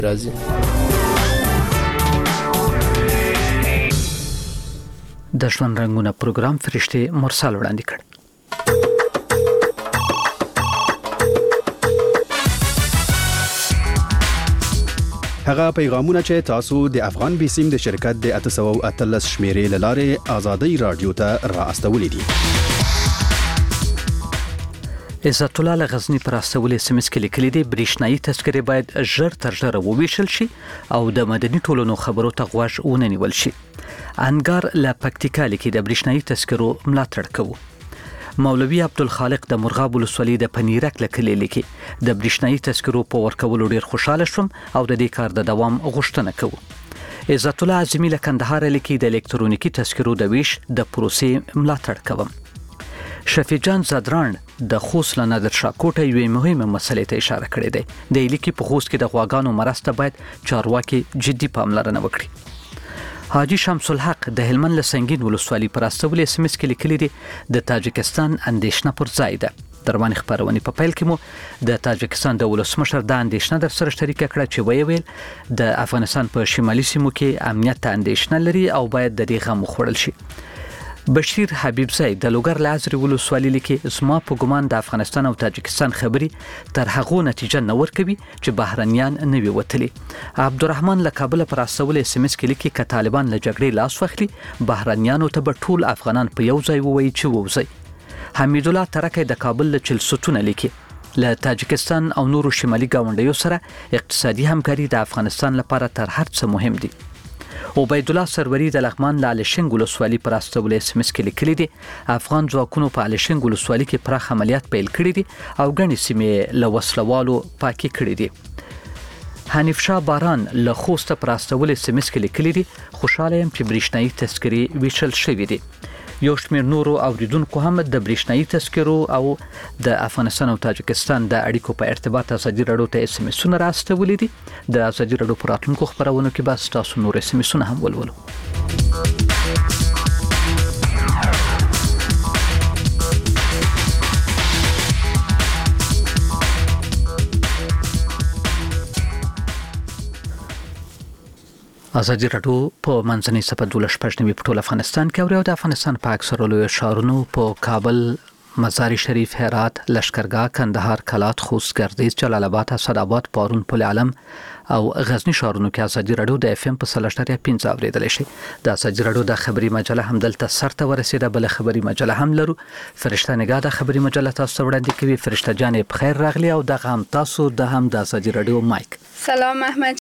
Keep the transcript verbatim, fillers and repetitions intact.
راځي. د ژوند رنگونه پروګرام فرشته مرسل وړاندې کړ. هغه پیغامونه چې تاسو د افغان بیسیم د شرکت د اته سوه او اتلس شمیرې لاره آزادۍ رادیو ته را استولې دي. عزت الله لغزنی پر استولې سمس کې لیکلي دي برېښنايي تذکرې باید ژر تر ژره وویشل شي او د مدني ټولنو خبرو ته غوږ ونیول شي. انګار لا پکتیکا لیکي د برېښنايي تذکرو ملاتړ کوي. مولوی عبدالخالق د مرغاب ولسوالۍ د پنیرک لیکلي لیکي د برېښنايي تذکرو په ورکولو ډیر خوشاله شوم او د دې کار د دوام غوښتنه کوم. عزت الله اعظمي له کندهار لیکي د الکترونیکي تذکرو د ویش د پروسې ملاتړ کوم. شفیع جان زادران د خوست له نادر شاه کوټه یوې مهمه مسلې ته اشاره کړې ده. د لیکي په خوست کې د غواګانو مرسته باید چارواکي جدي پاملرنه وکړي. حاجی شمس الحق د هلمند له سنگین ولسوالۍ پر استولې سمس کې لیکلي دي د تاجکستان اندیشنه پر ځای ده. درمن خبرونه په پیل کې مو د تاجکستان د ولسمشر د اندیشنه در سره شریک کړه چې وی ویل د افغانستان په شمالي سیمو کې امنیت اندیشنه لري او باید د دې غم وخوړل شي. بشیر حبیب زئی د لوګر لازري ولسوالۍ لیکي زما په ګمان د افغانستان او تاجکستان خبري تر هغه نتیجه نه ورکوي چې بهرنیان نه وي وتلي. عبدالرحمن له کابل پر استول اس ام اس کې لیکي ک طالبان له جګړې لاس واخلي بهرنیانو ته به ټول افغانان په یو ځای ووي چې ووځي. حمید الله ترکه د کابل له چلسوتونه لیکي له تاجکستان او نورو شمالي ګاونډیو سره اقتصادي همکاري د افغانستان لپاره تر هر څه مهم دي. عبید الله سروری د لغمان له علشنګ ولسوالۍ پر استول اس ام اس کې لیکلي دي افغان ځواکونو په علشنګ ولسوالۍ کې پراخ عملیات پیل کړي دي او غني سیمې له وسلوالو پاکي کړي دي. حنیف شاه باران له خوست پر استول اس ام اس کې لیکلي دي خوشاله يم چې برېښنايي تذکرې ویشل شوې دي. یو شمېر نورو اوریدونکو هم د برېښنايي تذکرو او د افغانستان او تاجکستان د اړیکو په ارتباط ازادي رادیو ته اس ام اسونه راستولې دي. د ازادي رادیو پر راتلونکو خبرونو کې به تاسو نور اس ام اسونه هم ولولو. ازادي رادیو په منځنۍ صفه دولس پښنوي په ټول افغانستان کې او د افغانستان په اکثره لوی ښارونو په کابل، مزار شریف، هرات، لشکرګاه، کندهار، کلات، خوست، ګردیز، جلال آباد، اسداباد، پارون، پل علم او غزنی ښارونو کې ازادي رادیو د اف ام په سلاشتریا پنځه اوریدل شي. د ازادي رادیو د خبري مجله هم دلته سرته ورسیده. بل خبري مجله هم لرو. فرشته نگاه د خبري مجله تاسو وړاندې کوي. فرشته جان په خیر راغلی او د غم تاسو د هم د ازادي رادیو مایک. سلام احمد